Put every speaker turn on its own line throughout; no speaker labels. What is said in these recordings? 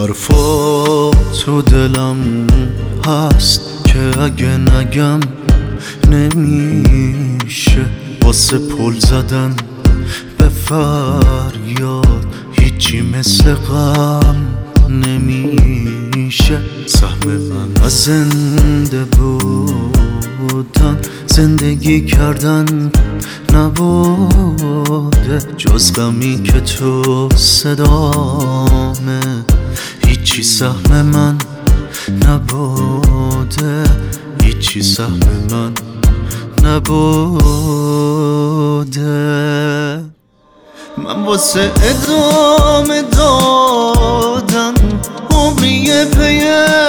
حرفا تو دلم هست که اگه نگم نمیشه، واسه پل زدن به فریاد هیچی مثل غم نمیشه. سهم من از زنده بودن زندگی کردن نبوده، جز غمی که تو صدامه هیچی سهم من نبوده، هیچی سهم من نبوده. من واسه ادامه دادن عمریه پی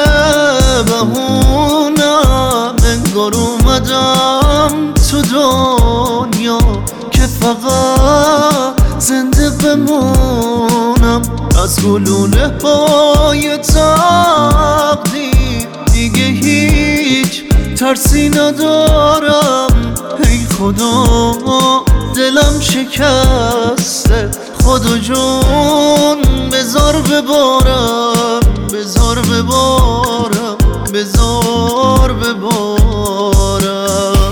بهونم، انگار اومدم تو دنیا که فقط زنده بمونم. از گلوله های تقدیر دیگه هیچ ترسی ندارم. ای خدا دلم شکسته، خدا جون بذار ببارم، بذار ببارم، بذار ببارم.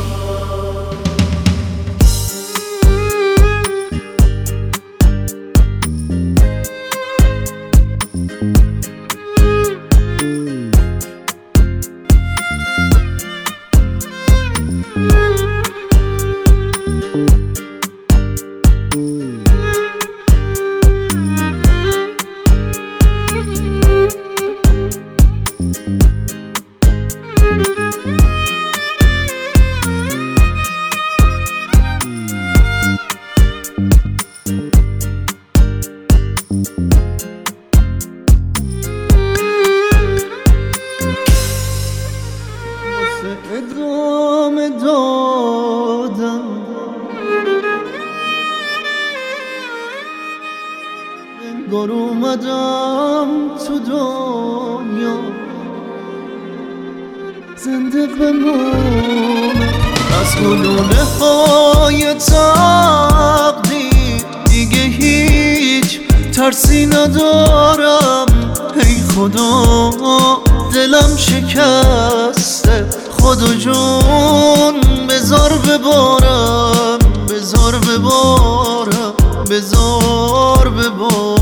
ادامه دادم انگار اومدم تو دنیا زنده بمونم. از گلوله های تقدیر دیگه هیچ ترسی ندارم. ای خدا دلم شکسته، خدا جون بذار ببارم، بذار ببارم، بذار ببارم.